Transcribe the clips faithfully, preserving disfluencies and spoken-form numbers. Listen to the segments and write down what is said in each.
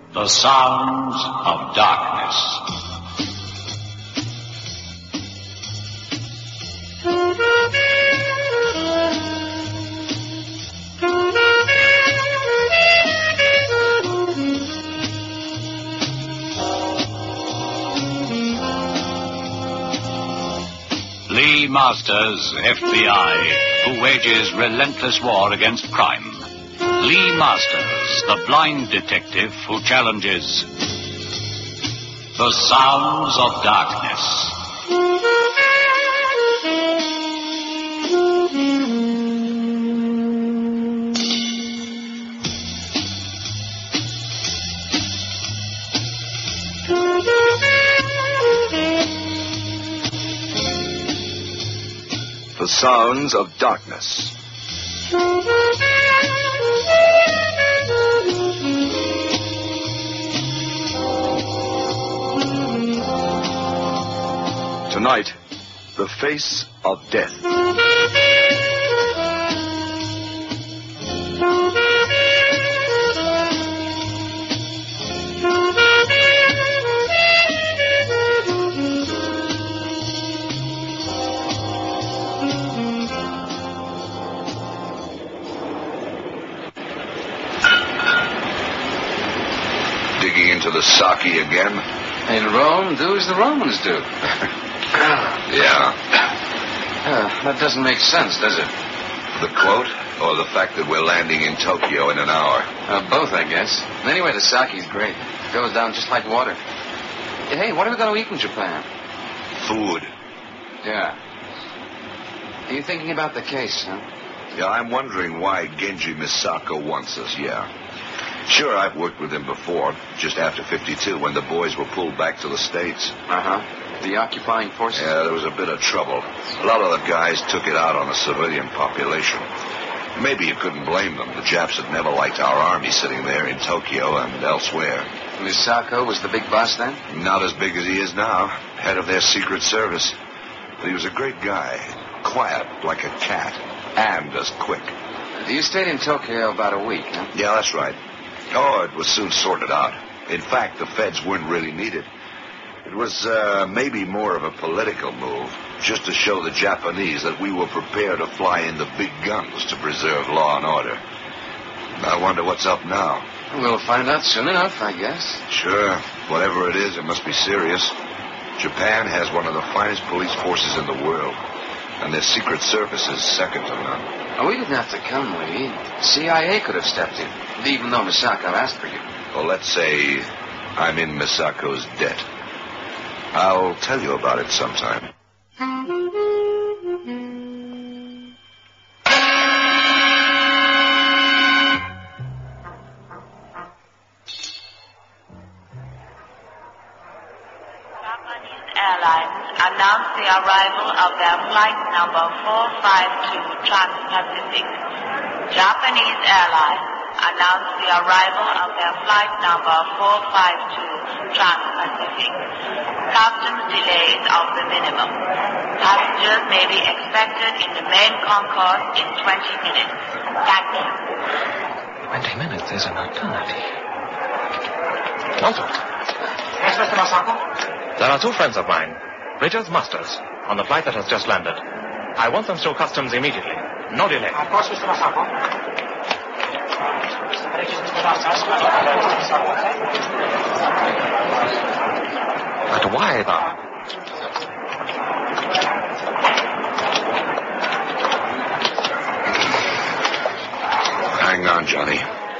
The Sounds of Darkness. Lee Masters, F B I, who wages relentless war against crime. Lee Masters, the blind detective who challenges the sounds of darkness. The Sounds of Darkness. Tonight, The Face of Death. Digging into the sake again? In Rome, do as the Romans do. Yeah. Uh, that doesn't make sense, does it? The quote, or the fact that we're landing in Tokyo in an hour? Uh, both, I guess. Anyway, the sake's great. It goes down just like water. Hey, what are we going to eat in Japan? Food. Yeah. Are you thinking about the case, huh? Yeah, I'm wondering why Genji Misako wants us, yeah. Sure, I've worked with him before, just after fifty-two, when the boys were pulled back to the States. Uh-huh. The occupying forces? Yeah, there was a bit of trouble. A lot of the guys took it out on the civilian population. Maybe you couldn't blame them. The Japs had never liked our army sitting there in Tokyo and elsewhere. Misako was the big boss then? Not as big as he is now. Head of their secret service. But he was a great guy. Quiet, like a cat. And as quick. You stayed in Tokyo about a week, huh? Yeah, that's right. Oh, it was soon sorted out. In fact, the feds weren't really needed. It was uh, maybe more of a political move, just to show the Japanese that we were prepared to fly in the big guns to preserve law and order. I wonder what's up now. We'll find out soon enough, I guess. Sure. Whatever it is, it must be serious. Japan has one of the finest police forces in the world, and their secret service is second to none. Oh, we didn't have to come, Lee. C I A could have stepped in, even though Misako asked for you. Well, let's say I'm in Misako's debt. I'll tell you about it sometime. Airlines announced the arrival of their flight number four five two Trans-Pacific. Japanese Airlines announced the arrival of their flight number four five two Trans-Pacific. Customs delays of the minimum. Passengers may be expected in the main concourse in twenty minutes. Thank you. twenty minutes is an eternity. Tonto. Yes, Mister Masako? There are two friends of mine, Bridges Masters, on the flight that has just landed. I want them through customs immediately. No delay. Of course, Mister Masako. But why, though? Hang on, Johnny.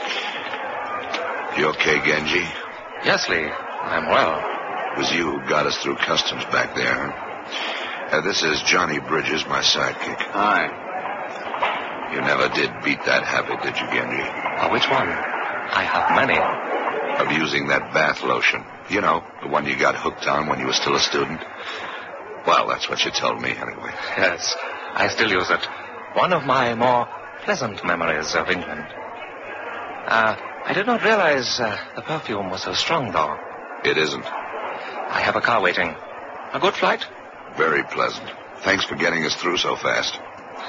You okay, Genji? Yes, Lee. I'm well. It was you who got us through customs back there, huh? Uh, this is Johnny Bridges, my sidekick. Hi. You never did beat that habit, did you, Genji? Uh, which one? I have many. Of using that bath lotion. You know, the one you got hooked on when you were still a student. Well, that's what you told me, anyway. Yes, I still use it. One of my more pleasant memories of England. Uh, I did not realize uh, the perfume was so strong, though. It isn't. I have a car waiting. A good flight? Very pleasant. Thanks for getting us through so fast.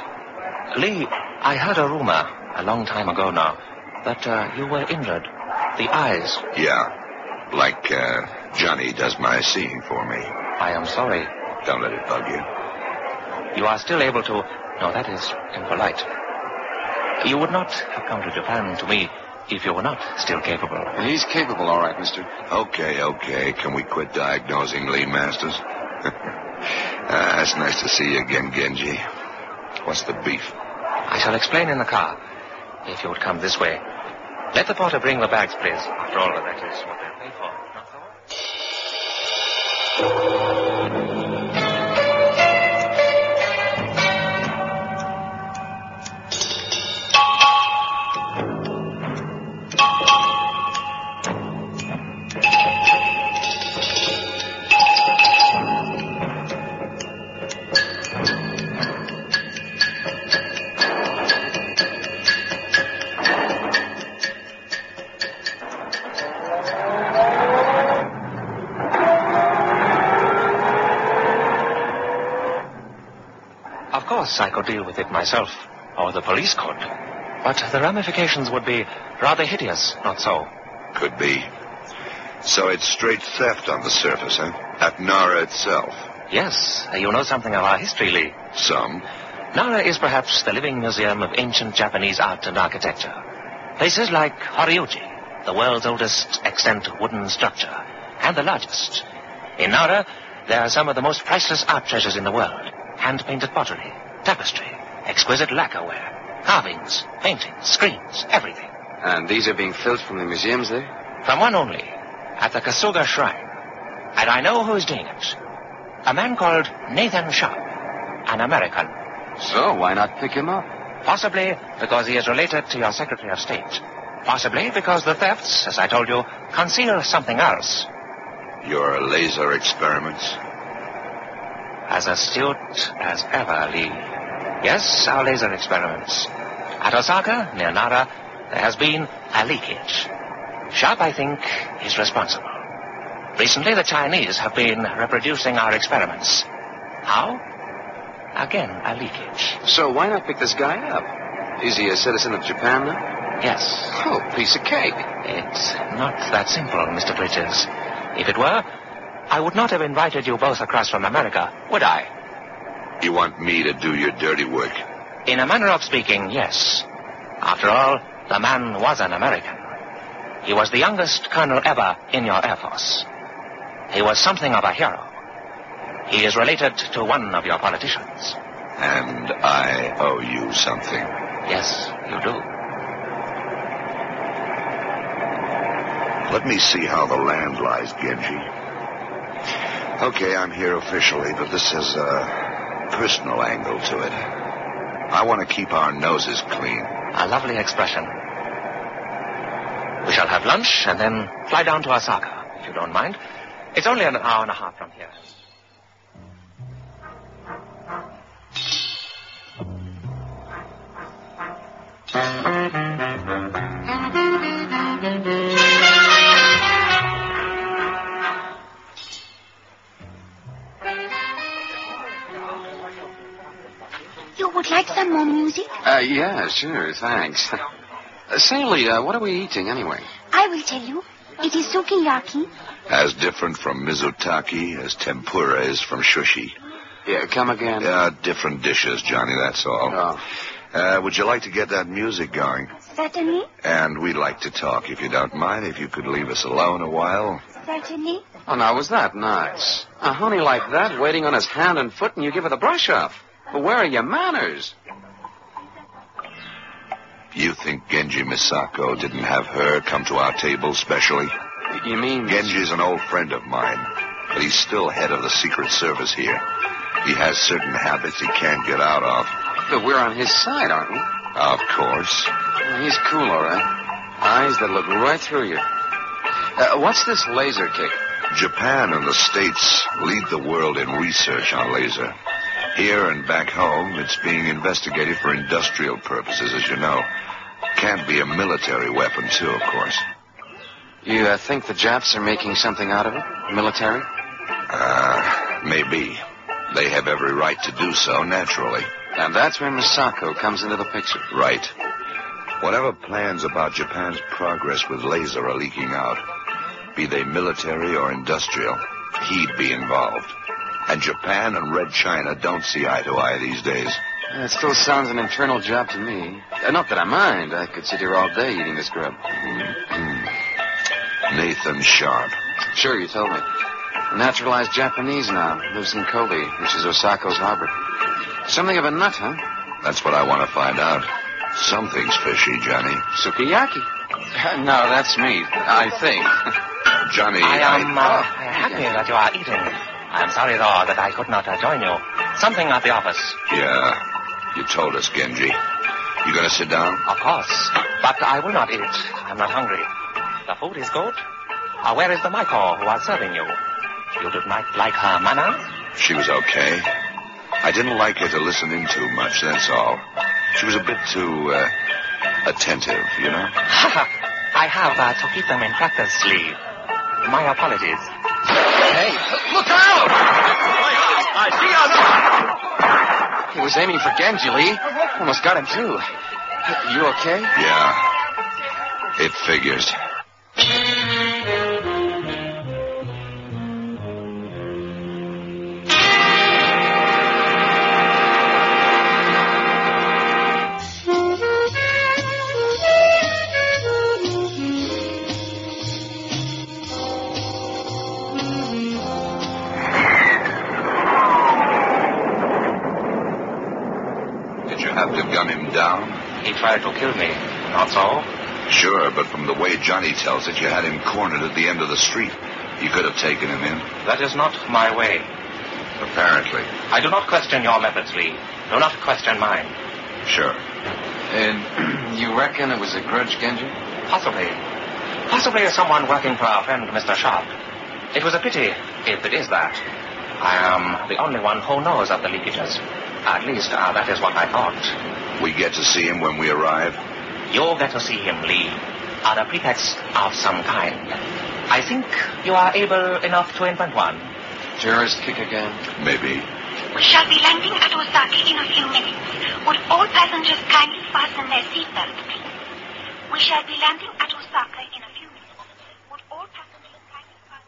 Lee, I heard a rumor a long time ago now that uh, you were injured. The eyes. Yeah, like uh, Johnny does my seeing for me. I am sorry. Don't let it bug you. You are still able to... No, that is impolite. You would not have come to Japan to me if you were not still capable. He's capable, all right, mister. Okay, okay. Can we quit diagnosing Lee Masters? uh, it's nice to see you again, Genji. What's the beef? I shall explain in the car, if you would come this way. Let the porter bring the bags, please. After all, that is what they're paid for, not Of course, I could deal with it myself, or the police could. But the ramifications would be rather hideous, not so? Could be. So it's straight theft on the surface, huh? At Nara itself. Yes, you know something of our history, Lee. Some. Nara is perhaps the living museum of ancient Japanese art and architecture. Places like Horiuji, the world's oldest extant wooden structure, and the largest. In Nara, there are some of the most priceless art treasures in the world. Hand-painted pottery, tapestry, exquisite lacquerware, carvings, paintings, screens, everything. And these are being filched from the museums there? From one only, at the Kasuga Shrine. And I know who is doing it. A man called Nathan Sharp, an American. So, why not pick him up? Possibly because he is related to your Secretary of State. Possibly because the thefts, as I told you, conceal something else. Your laser experiments? As astute as ever, Lee. Yes, our laser experiments. At Osaka, near Nara, there has been a leakage. Sharp, I think, is responsible. Recently, the Chinese have been reproducing our experiments. How? Again, a leakage. So why not pick this guy up? Is he a citizen of Japan now? Yes. Oh, piece of cake. It's not that simple, Mister Bridges. If it were, I would not have invited you both across from America, would I? You want me to do your dirty work? In a manner of speaking, yes. After all, the man was an American. He was the youngest colonel ever in your Air Force. He was something of a hero. He is related to one of your politicians. And I owe you something. Yes, you do. Let me see how the land lies, Genji. Okay, I'm here officially, but this has a personal angle to it. I want to keep our noses clean. A lovely expression. We shall have lunch and then fly down to Osaka, if you don't mind. It's only an hour and a half from here. You would like some more music? Uh, yeah, sure, thanks. Uh, say, Lee, uh, what are we eating anyway? I will tell you. It is sukiyaki. As different from Mizutaki as tempura is from sushi. Yeah, come again? Uh, different dishes, Johnny, that's all. Oh. Uh, would you like to get that music going? Certainly. And we'd like to talk, if you don't mind, if you could leave us alone a while. Certainly. Oh, now, was that nice? A honey like that waiting on his hand and foot, and you give her the brush off. But where are your manners? You think Genji Misako didn't have her come to our table specially? You mean... Genji's an old friend of mine, but he's still head of the Secret Service here. He has certain habits he can't get out of. But we're on his side, aren't we? Of course. He's cool, all right. Eyes that look right through you. Uh, what's this laser kick? Japan and the States lead the world in research on laser. Here and back home, it's being investigated for industrial purposes, as you know. Can't be a military weapon, too, of course. You uh, think the Japs are making something out of it? Military? Uh, maybe. They have every right to do so, naturally. And that's where Misako comes into the picture. Right. Whatever plans about Japan's progress with laser are leaking out, be they military or industrial, he'd be involved. And Japan and Red China don't see eye to eye these days. Yeah, it still sounds an internal job to me. Uh, not that I mind. I could sit here all day eating this grub. Mm-hmm. Nathan Sharp. Sure, you told me. A naturalized Japanese now. Lives in Kobe, which is Osaka's harbor. Something of a nut, huh? That's what I want to find out. Something's fishy, Johnny. Sukiyaki. No, that's meat, I think. Johnny, I am uh, Oh, happy yeah. that you are eating. I am sorry, though, that I could not uh, join you. Something at the office. Yeah, you told us, Genji. You gonna sit down? Of course. But I will not eat. I'm not hungry. The food is good. Uh, where is the Maiko who was serving you? You did not like her manner? She was okay. I didn't like her to listen in too much, that's all. She was a bit too, uh, attentive, you know? I have uh, to keep them in practice, Lee. My apologies. Hey, look out! I see us! He was aiming for Genji, Lee. Almost got him, too. You okay? Yeah. It figures. Have to gun him down? He tried to kill me. Not so? Sure, but from the way Johnny tells it, you had him cornered at the end of the street. You could have taken him in. That is not my way. Apparently. I do not question your methods, Lee. Do not question mine. Sure. And you reckon it was a grudge, Genji? Possibly. Possibly someone working for our friend Mister Sharp. It was a pity, if it is that. I am the only one who knows of the leakages. At least, uh, that is what I thought. We get to see him when we arrive? You'll get to see him, Lee, on a pretext of some kind. I think you are able enough to invent one. Terrorist kick again? Maybe. We shall be landing at Osaka in a few minutes. Would all passengers kindly fasten their seatbelts, please? We shall be landing at Osaka in a few minutes. Would all passengers kindly fasten...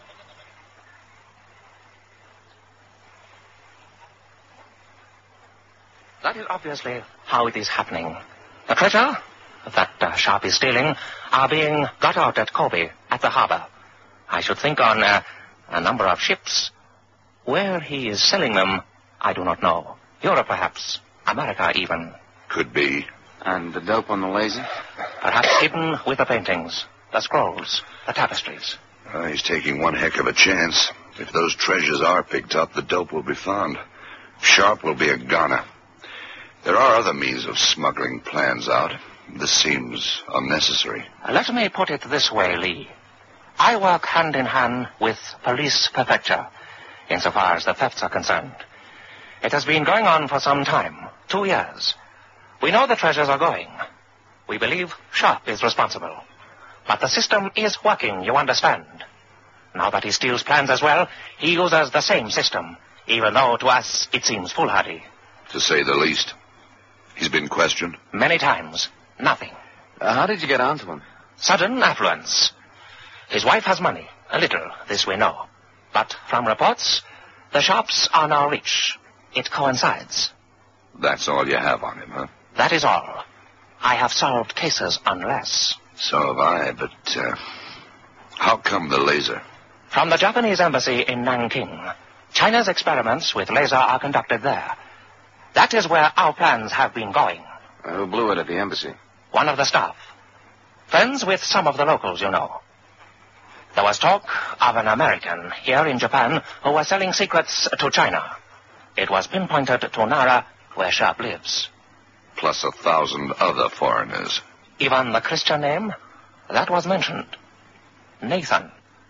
That is obviously how it is happening. The treasure that uh, Sharp is stealing are being got out at Kobe, at the harbor. I should think on uh, a number of ships. Where he is selling them, I do not know. Europe, perhaps. America, even. Could be. And the dope on the laser? Perhaps hidden with the paintings, the scrolls, the tapestries. Uh, he's taking one heck of a chance. If those treasures are picked up, the dope will be found. Sharp will be a goner. There are other means of smuggling plans out. This seems unnecessary. Let me put it this way, Lee. I work hand in hand with Police Prefecture, insofar as the thefts are concerned. It has been going on for some time, two years. We know the treasures are going. We believe Sharp is responsible. But the system is working, you understand. Now that he steals plans as well, he uses the same system, even though to us it seems foolhardy. To say the least. He's been questioned? Many times. Nothing. Uh, how did you get onto him? Sudden affluence. His wife has money. A little, this we know. But from reports, the Sharps are now rich. It coincides. That's all you have on him, huh? That is all. I have solved cases on less. So have I, but, uh, how come the laser? From the Japanese embassy in Nanking, China's experiments with laser are conducted there. That is where our plans have been going. Uh, who blew it at the embassy? One of the staff. Friends with some of the locals, you know. There was talk of an American here in Japan who was selling secrets to China. It was pinpointed to Nara, where Sharp lives. Plus a thousand other foreigners. Even the Christian name? That was mentioned. Nathan.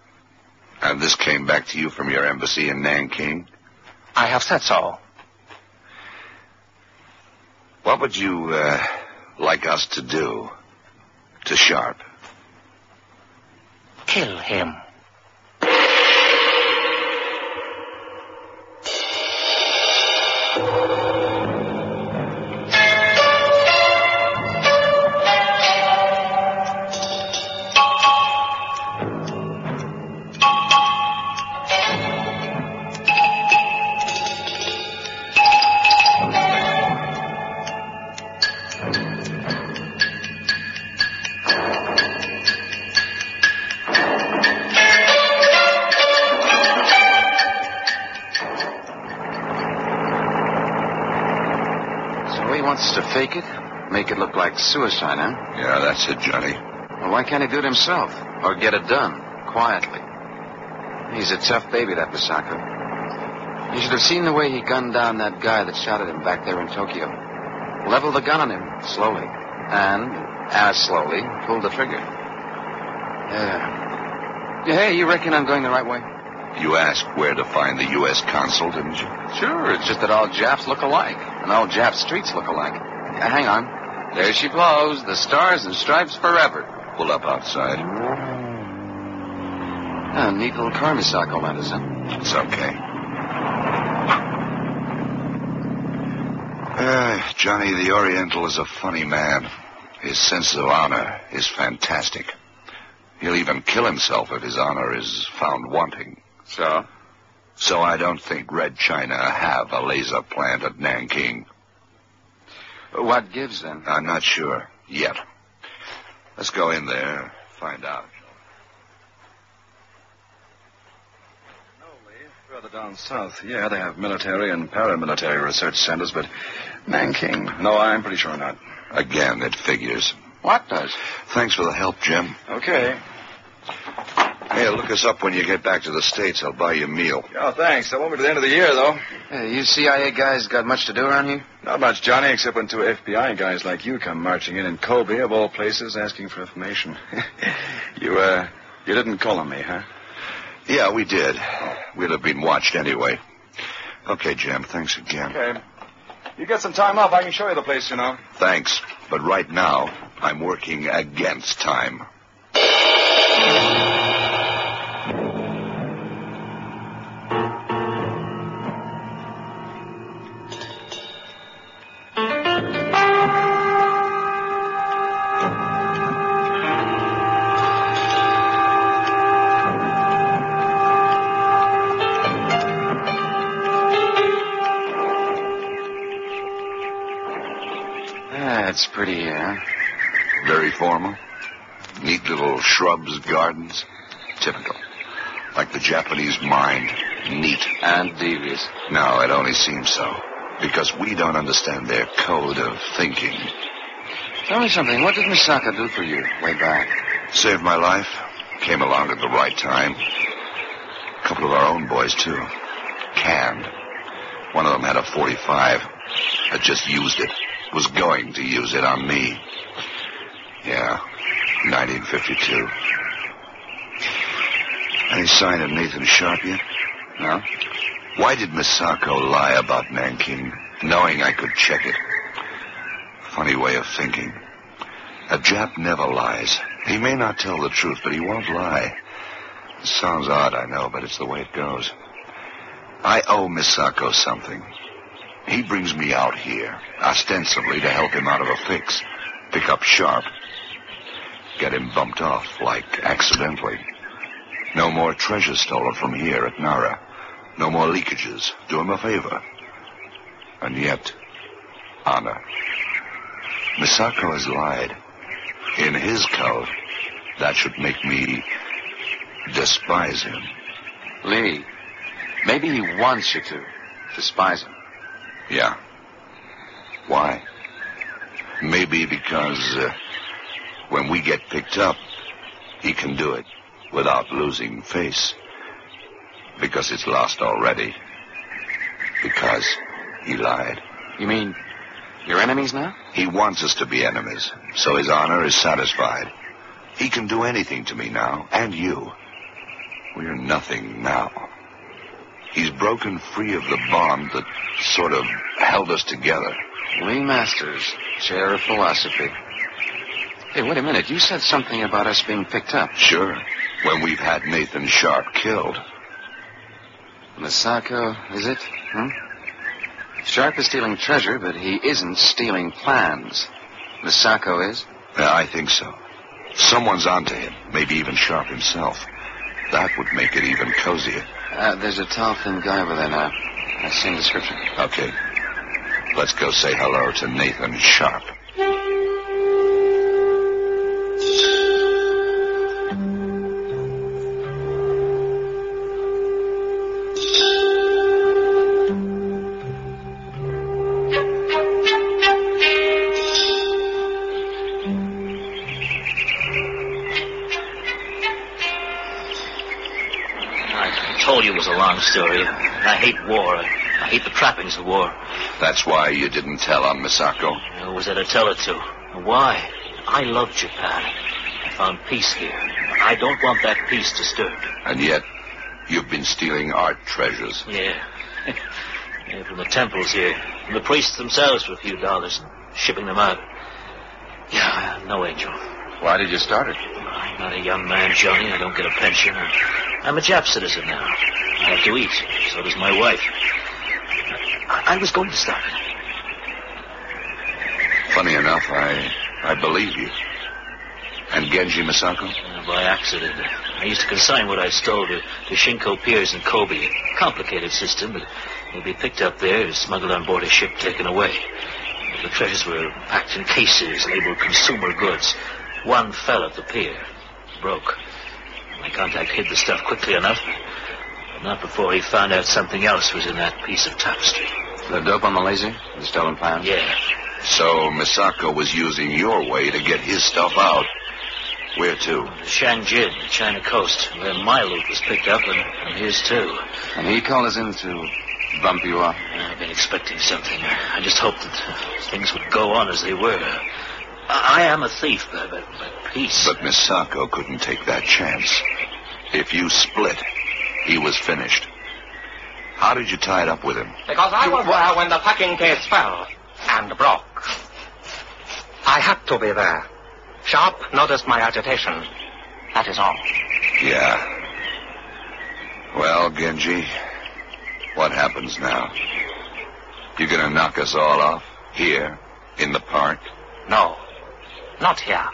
And this came back to you from your embassy in Nanking? I have said so. What would you, uh, like us to do to Sharp? Kill him. wants to fake it, make it look like suicide, huh? Yeah, that's it, Johnny. Well, why can't he do it himself? Or get it done, quietly? He's a tough baby, that Misako. You should have seen the way he gunned down that guy that shot at him back there in Tokyo. Leveled the gun on him, slowly. And, as slowly, pulled the trigger. Yeah. Yeah, hey, you reckon I'm going the right way? You asked where to find the U S consul, didn't you? Sure, it's just that all Japs look alike. And all Jap streets look alike. Uh, hang on. There she blows. The stars and stripes forever. Pull up outside. Ah, neat little car Misako lent us, huh? It's okay. Uh, Johnny, the Oriental is a funny man. His sense of honor is fantastic. He'll even kill himself if his honor is found wanting. So? So I don't think Red China have a laser plant at Nanking. What gives, then? I'm not sure yet. Let's go in there, find out. Further down south, yeah, they have military and paramilitary research centers, but Nanking, no, I'm pretty sure not. Again, it figures. What does? Thanks for the help, Jim. Okay. Hey, look us up when you get back to the States. I'll buy you a meal. Oh, thanks. That won't be to the end of the year, though. Hey, you C I A guys got much to do around here? Not much, Johnny, except when two F B I guys like you come marching in in Kobe, of all places, asking for information. you, uh, you didn't call on me, huh? Yeah, we did. We'd have been watched anyway. Okay, Jim, thanks again. Okay. You get some time off, I can show you the place, you know. Thanks. But right now, I'm working against time. It's pretty here. Very formal. Neat little shrubs, gardens. Typical. Like the Japanese mind. Neat. And devious. No, it only seems so. Because we don't understand their code of thinking. Tell me something. What did Misako do for you way back? Saved my life. Came along at the right time. A couple of our own boys, too. Canned. One of them had a forty-five. I just used it. Was going to use it on me. Yeah, nineteen fifty-two. Any sign of Nathan Sharp yet? No. Why did Misako lie about Nanking, knowing I could check it? Funny way of thinking. A Jap never lies. He may not tell the truth, but he won't lie. It sounds odd, I know, but it's the way it goes. I owe Misako something. He brings me out here, ostensibly to help him out of a fix. Pick up Sharp. Get him bumped off, like accidentally. No more treasure stolen from here at Nara. No more leakages. Do him a favor. And yet, honor. Misako has lied. In his code, that should make me despise him. Lee, maybe he wants you to despise him. Yeah. Why? Maybe because uh, when we get picked up, he can do it without losing face. Because it's lost already. Because he lied. You mean you're enemies now? He wants us to be enemies, so his honor is satisfied. He can do anything to me now, and you. We're nothing now. He's broken free of the bond that sort of held us together. Lee Masters, chair of philosophy. Hey, wait a minute. You said something about us being picked up. Sure. When we've had Nathan Sharp killed. Misako, is it? Hmm? Sharp is stealing treasure, but he isn't stealing plans. Misako is? Yeah, I think so. Someone's onto him. Maybe even Sharp himself. That would make it even cozier. Uh, there's a tall, thin guy over there now. I've seen the description. Okay. Let's go say hello to Nathan Sharp. told you it was a long story. I hate war. I, I hate the trappings of war. That's why you didn't tell on Misako? Who was there to tell it to? Why? I love Japan. I found peace here. I don't want that peace disturbed. And yet, you've been stealing art treasures. Yeah. Yeah, from the temples here. From the priests themselves for a few dollars. Shipping them out. Yeah, no Angel. Why did you start it? I'm not a young man, Johnny. I don't get a pension. I'm a Jap citizen now. I have to eat. So does my wife. I, I was going to start it. Funny enough, I I believe you. And Genji Misako? Uh, by accident. I used to consign what I stole to, to Shinko Piers in Kobe. A complicated system, but it'll be picked up there, smuggled on board a ship, taken away. The treasures were packed in cases labeled consumer goods. One fell at the pier. Broke. My contact hid the stuff quickly enough, but not before he found out something else was in that piece of tapestry. The dope on the lazy? The stolen pounds? Yeah. So Misako was using your way to get his stuff out. Where to? The Shangjin, the China coast, where my loot was picked up, and, and his too. And he called us in to bump you up? I've been expecting something. I just hoped that things would go on as they were. I, I am a thief, but, but, but peace. But Misako couldn't take that chance. If you split, he was finished. How did you tie it up with him? Because I was there when the packing case fell and broke. I had to be there. Sharp noticed my agitation. That is all. Yeah. Well, Genji, what happens now? You gonna knock us all off? Here? In the park? No. Not here.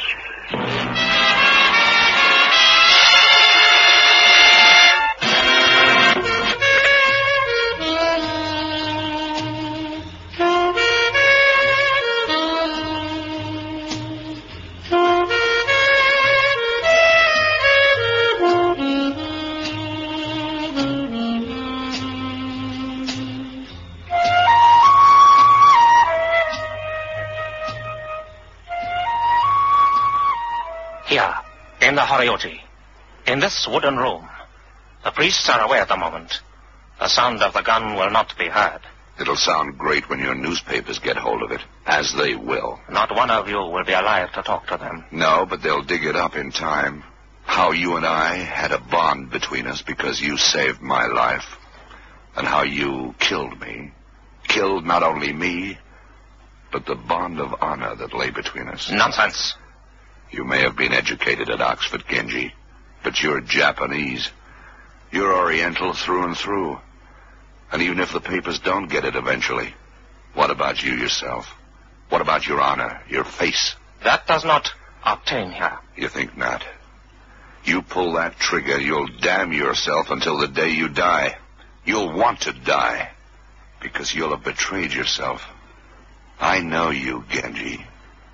In the Horioji, in this wooden room. The priests are away at the moment. The sound of the gun will not be heard. It'll sound great when your newspapers get hold of it, as they will. Not one of you will be alive to talk to them. No, but they'll dig it up in time. How you and I had a bond between us because you saved my life. And how you killed me. Killed not only me, but the bond of honor that lay between us. Nonsense. You may have been educated at Oxford, Genji, but you're Japanese. You're Oriental through and through. And even if the papers don't get it eventually, what about you yourself? What about your honor, your face? That does not obtain here. You think not? You pull that trigger, you'll damn yourself until the day you die. You'll want to die, because you'll have betrayed yourself. I know you, Genji.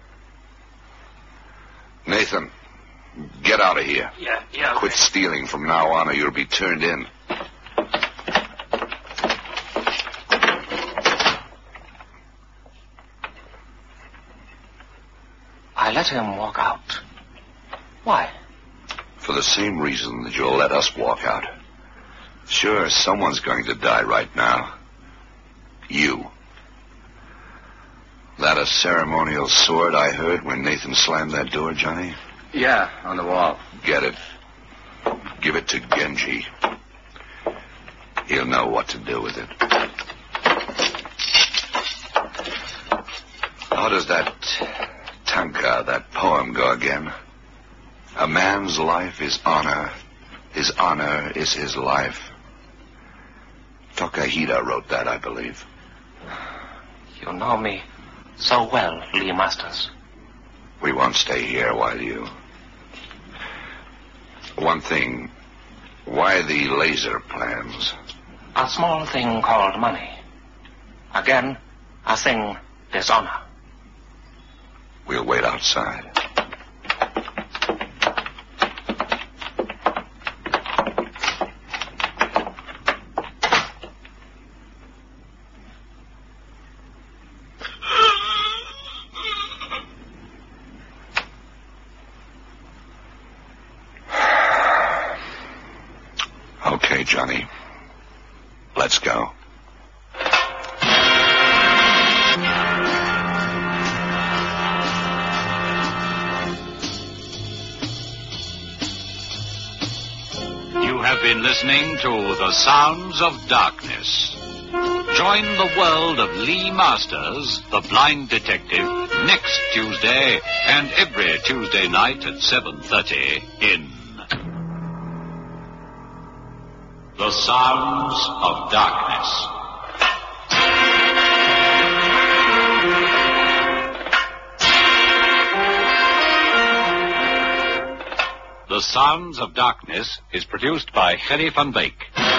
Nathan, get out of here. Yeah, yeah. Quit stealing from now on or you'll be turned in. I let him walk out. Why? For the same reason that you'll let us walk out. Sure, someone's going to die right now. You. That a ceremonial sword I heard when Nathan slammed that door, Johnny? Yeah, on the wall. Get it. Give it to Genji. He'll know what to do with it. How does that tanka, that poem, go again? A man's life is honor. His honor is his life. Tokahira wrote that, I believe. You know me so well, Lee Masters. We won't stay here while you... One thing. Why the laser plans? A small thing called money. Again, a thing dishonor. We'll wait outside. Okay. Okay, Johnny. Let's go. You have been listening to The Sounds of Darkness. Join the world of Lee Masters, the blind detective, next Tuesday and every Tuesday night at seven thirty in The Sounds of Darkness. The Sounds of Darkness is produced by Gerry van Beek.